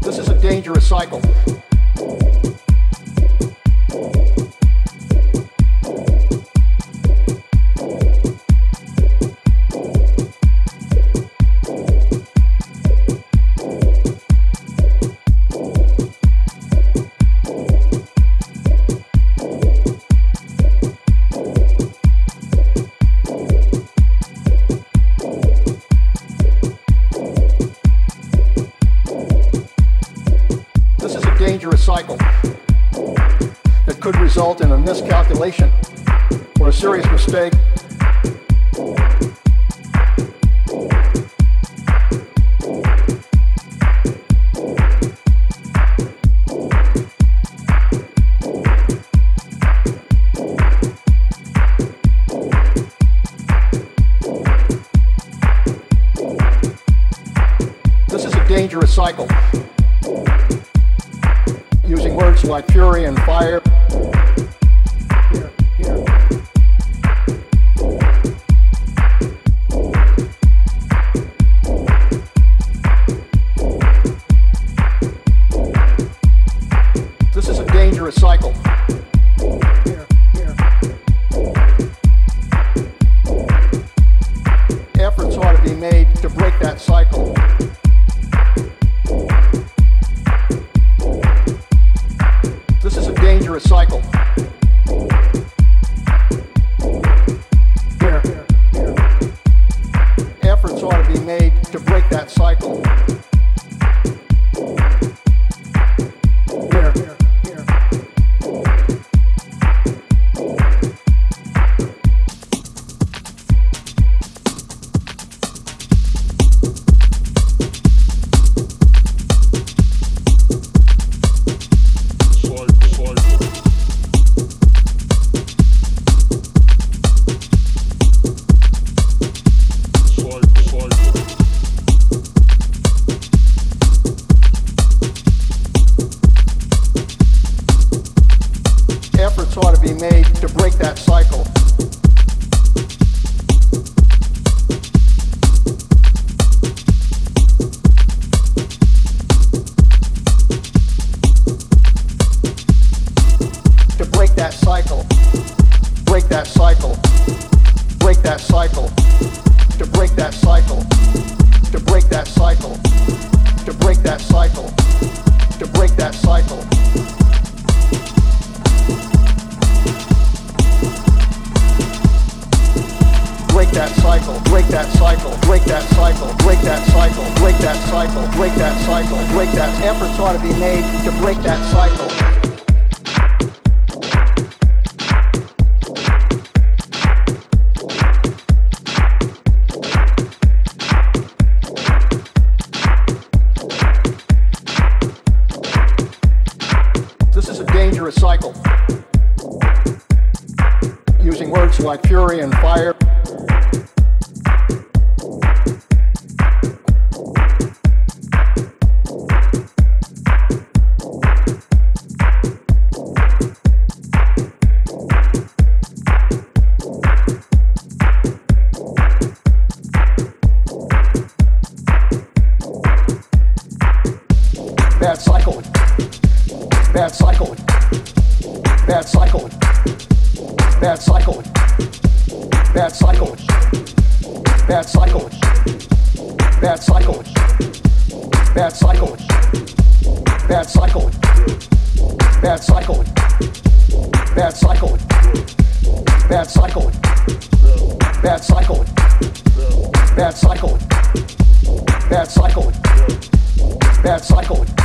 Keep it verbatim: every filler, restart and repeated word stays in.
This is a dangerous cycle. Dangerous cycle that could result in a miscalculation or a serious mistake. This is a dangerous cycle. Using words like fury and fire. Here, here. This is a dangerous cycle. Here, here. Efforts ought to be made to break that cycle. This is a dangerous cycle. Here, here, here. Efforts ought to be made to break that cycle. Here, here, here. Efforts ought to be made to break that cycle. To break that cycle. Break that cycle. Break that cycle. To break that cycle. To break that cycle. To break that cycle. To break that cycle. Break that cycle, break that cycle, break that cycle, break that cycle, break that cycle, break that cycle, break that. Efforts ought to be made to break that cycle. This is a dangerous cycle. Using words like fury and fire. Bad cycle. Bad cycle. Bad cycle. Bad cycle. Bad cycle. Bad cycle. Bad cycle. Bad cycle. Bad cycle. Bad cycle. Bad cycle. Bad cycle. Bad cycle. Bad cycle. Bad cycle. Bad cycle.